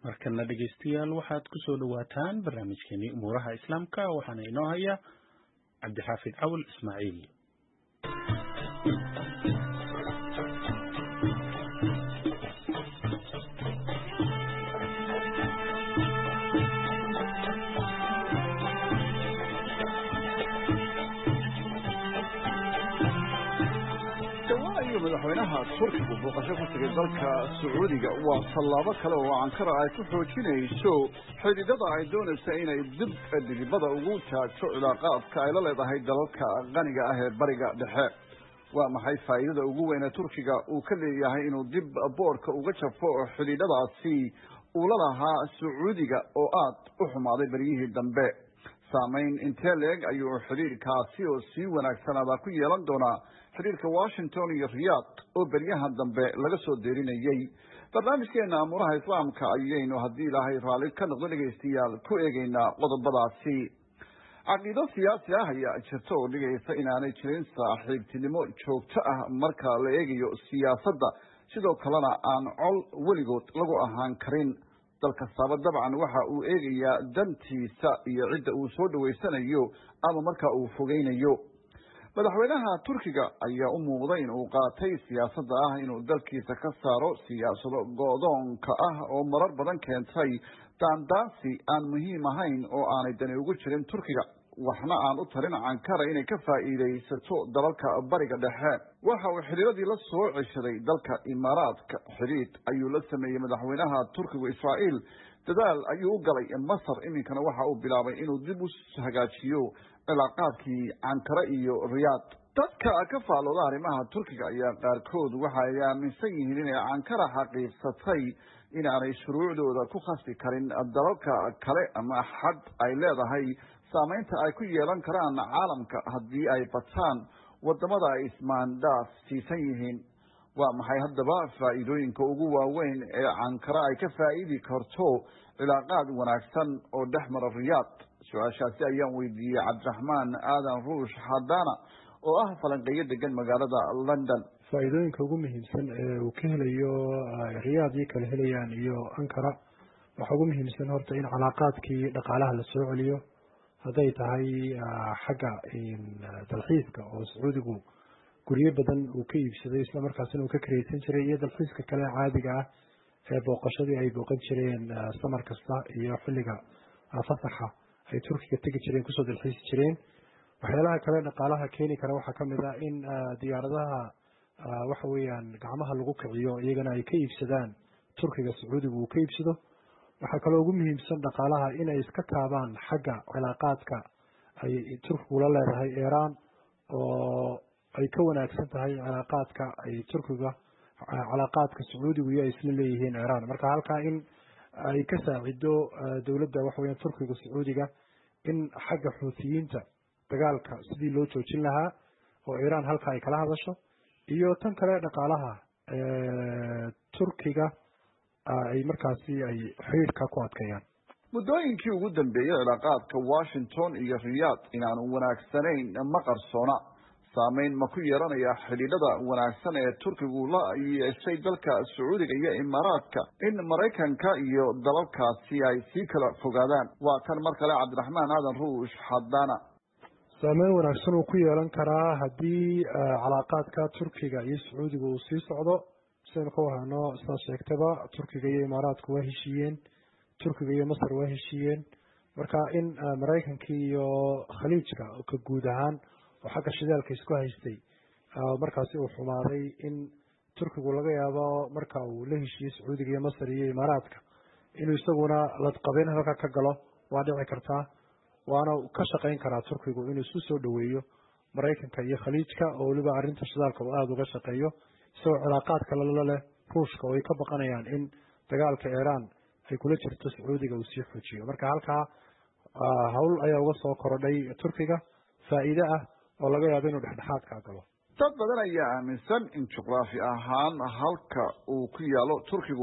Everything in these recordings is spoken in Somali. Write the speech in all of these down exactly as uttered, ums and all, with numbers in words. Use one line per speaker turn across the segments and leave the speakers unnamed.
markana dhegeystayaal waxaad ku soo dhawaataan barnaamijkeeni umuuraha islaamka waxaana inoo haya cabdixaafid cawl ismaaciil
madaxweynaha turkigu booqasho ku tagay dalka sacuudiga waa tallaabo kale oo Ankara ay ku xoojinayso xidhiidhada ay doonayso inay dib dhigibada ugu taagto cilaaqaadka ay la leedahay dalalka qaniga ah ee bariga dhexe. waa maxay faa'iidada ugu weyn ee Turkiga uu ka leeyahay inuu dib boorka uga jafo xidhiidhadaasi uu la lahaa Sacuudiga oo aad u xumaaday bariyihii dambe? saamayn intee leeg ayuu xidhiidhkaasi oo sii wanaagsanaadaa ku yeelan doonaa xidhiidhka Washington iyo Riyadh oo baryahan dambe laga soo deerinayay? barnaamijkeena amuraha islaamka ayaynu haddii ilaahay raalli ka noqdo dhegeystayaal ku eegaynaa qodobadaasi. caqiido siyaasi ah ayaa jirta oo dhigaysa inaanay jirin saaxiibtinimo joogto ah marka la eegayo siyaasadda, sidoo kalena aan col weligood lagu ahaan karin. dal kastaaba dabcan waxa uu eegayaa dantiisa iyo cidda uu soo dhaweysanayo ama marka uu fogeynayo. madaxweynaha Turkiga ayaa u muuqday in uu qaatay siyaasadda ah inuu dalkiisa ka saaro siyaasado go'doonka ah oo marar badan keentay daandaansi aan muhiim ahayn oo aanay dani ugu jirin Turkiga, waxna aan u tarin Ankara inay ka faa'iidaysato dalalka bariga dhexe. waxa uu xiriiradii la soo ceshaday dalka Imaaraadka. xiriid ayuu la sameeyey madaxweynaha Turkiga Israa'iil. dadaal ayuu u galay Masar. iminkana waxa uu bilaabay inuu dib u hagaajiyo cilaaqaadkii Ankara iyo Riyadh. dadka ka faalooda arrimaha Turkiga ayaa qaarkood waxa ay aaminsan yihiin inay Ankara xaqiiqsatay inaanay shuruucdooda ku khasbi karin dalalka kale ama xad ay leedahay saamaynta ay ku yeelan karaan caalamka haddii ay bataan wadamada ay ismaandaaf siisan yihiin. waa maxay haddaba faa'iidooyinka ugu waaweyn ee Ankara ay ka faa'iidi karto cilaaqaad wanaagsan oo dhex mara Riyadh? su-aashaasi ayaan weydiiyey cabdiraxmaan aadan ruush xadaana oo ah falanqeeyo degan magaalada London.
faa'iidooyinka ugu muhiimsan ee uu ka helayo Riyadh iyo kala helayaan iyo Ankara waxa ugu muhiimsan horta in cilaaqaadkii dhaqaalaha la soo celiyo, hadday tahay xagga dalxiiska oo Sacuudigu guryo badan uu ka iibsaday isla markaasina uu ka kiraysan jiray, iyo dalxiiska kale caadiga ah ee booqashadii ay booqan jireen samar kasta iyo xilliga fasaxa ay Turkiga tegi jireen kusoo dalxiisi jireen. waxyaalaha kale dhaqaalaha keeni kara waxaa kamid ah in diyaaradaha waxa weeyaan gacmaha lagu kiciyo iyagana ay ka iibsadaan Turkiga Sacuudigu uu ka iibsado. waxaa kaloo ugu muhiimsan dhaqaalaha inay iska taabaan xagga cilaaqaadka ay Turkigu la leedahay Iran oo ay ka wanaagsan tahay cilaaqaadka ay Turkiga cilaaqaadka Sacuudigu iyo isla leeyihiin Iran. marka halka in ay ka saacido dawladda waxa weeyaan Turkiga Sacuudiga in xagga xuutiyiinta dagaalka sidii loo joojin lahaa oo Iran halka ay kala hadasho, iyo tan kale dhaqaalaha Turkiga ay markaasi ay xiriirka ku adkeeyaan.
muddooyinkii ugu dambeeyay cilaaqaadka Washington iyo Riyadh inaanu wanaagsanayn ma qarsoona. saamayn ma ku yeelanaya xidhiidhada wanaagsan ee Turkigu la yeeshay dalka Sacuudiga iyo Imaaraadka in Maraykanka iyo dalalkaasi ay sii kala fogaadaan? waa kan mar kale cabdiraxmaan aadan ruush xadaana.
saamayn wanaagsan uu ku yeelan karaa haddii cilaaqaadka Turkiga iyo Sacuudiga uu sii socdo. sidaan ku wahano sidaas sheegtaba Turkiga iyo Imaaraadku waa heshiiyeen, Turkiga iyo Masar waa heshiiyeen. marka in Maraykanka iyo Khaliijka ka guud ahaan oo xagga shidaalka isku haystay markaasi uu xumaaday, in Turkigu laga yaabo marka uu la heshiiyey Sacuudiga iyo Masar iyo Imaaraadka inuu isaguna ladqabeen halka ka galo waa dhici kartaa. waana ka shaqayn karaa Turkigu inuu isu soo dhaweeyo Maraykanka iyo Khaliijka oo waliba arrinta shidaalka uu aada uga shaqeeyo, isagoo cilaaqaadka la leh Ruushka oo ay ka baqanayaan in dagaalka Iran ay kula jirto Sacuudiga uu sii xoojiyo. marka halkaa hawl ayaa uga soo korodhay Turkiga faa'iido ah oo laga yaabo inuu dhexdhexaad ka galo.
dad badan ayaa aaminsan in juqraafi ahaan halka uu ku yaalo Turkigu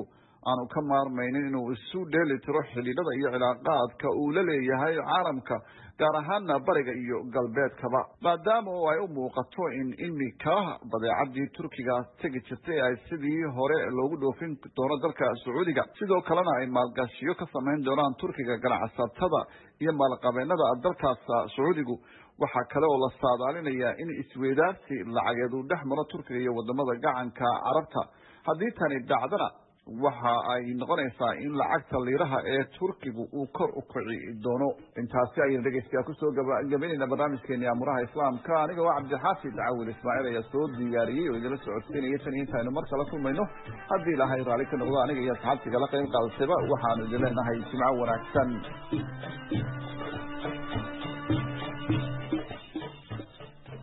aanu ka maarmaynin inuu isu dheeli tiro xidhiidhada iyo cilaaqaadka uu la leeyahay caalamka gaar ahaana bariga iyo galbeedkaba maadaama oo ay u muuqato in imika badeecadii turkiga tegi jirtay ay sidii hore loogu dhoofin doono dalka sacuudiga sidoo kalena ay maalgashiyo ka samayn doonaan turkiga ganacsatada iyo maalqabeenada dalkaas sacuudigu waxaa kale oo la saadaalinayaa in isweydaarsi lacageed uu dhex maro turkiga iyo wadamada gacanka carabta haddii tani dhacdana waxa ay noqonaysaa in lacagta liiraha ee turkigu uu kor u kici doono intaasi ayaynu dhegeystayaal kusoo gabagabaynayna barnaamijkeeni amuraha islaamka aniga waa cabdixaafid cawil ismaaciil ayaa soo diyaariyey oo idinla socodsiinaya tan iyo intaaynu mar kala kulmayno haddii ilaahay raalli ka noqdo aniga iyo asxaabtiga la qayb qaadatayba waxaanu idin leenahay jimco wanaagsan